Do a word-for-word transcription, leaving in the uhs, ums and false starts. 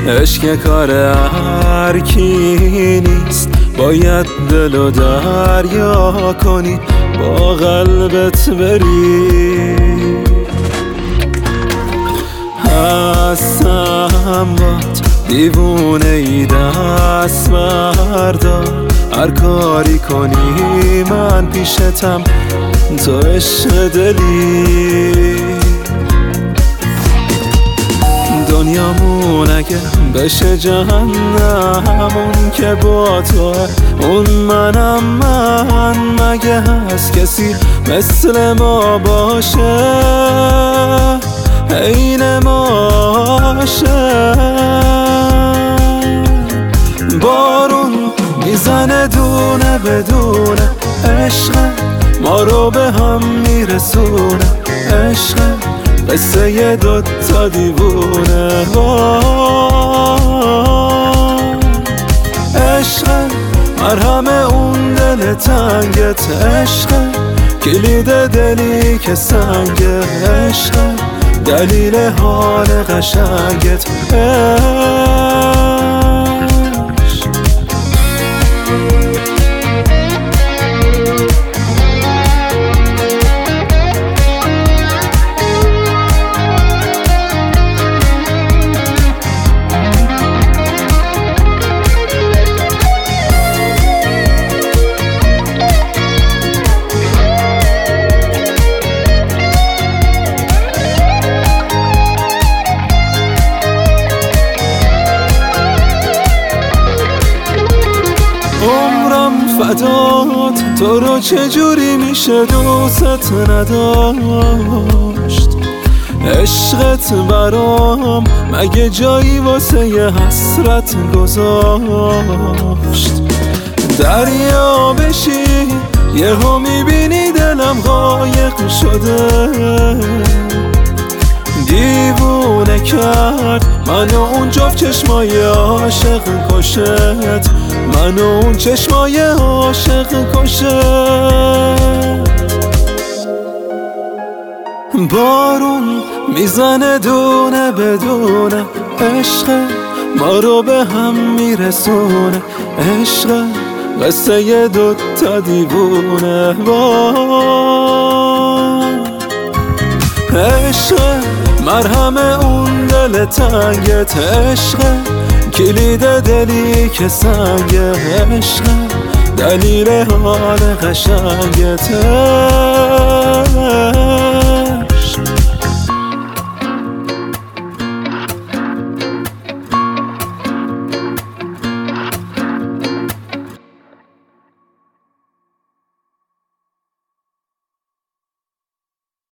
عشق کار هر کی نیست، باید دل و دریا کنی، با قلبت بری. هستم بات دیوونه ای، دست بردار، هر کاری کنی من پیشتم، تو عشق دلی. دنیامون اگه بشه جهنم، اون که با تو اون منم من. مگه هست کسی مثل ما باشه، عین ماشه؟ بارون میزنه دونه بدونه، عشق ما رو به هم میرسونه، عشق قصه ی دوتا دیوونه. عشق مرهم اون دل تنگت، عشق کلید دلی که سنگه، عشق دلیل حال قشنگت. عمرم فدات، تو رو چجوری میشه دوست نداشت؟ عشقت برام مگه جایی واسه ی حسرت گذاشت؟ دریا بشی یهو میبینی دلم غایق شده، دیوونه کرد منو اون جفت چشمای عاشق کشت، منو اون چشمای عاشق کشت. بارون میزنه دونه بدونه، عشق ما رو به هم میرسونه، عشق قصه ی دوتا دیوونه. عشق مرهم اون دل تنگت، عشق کلید دلی که سنگه، عشق دلیل حال قشنگت.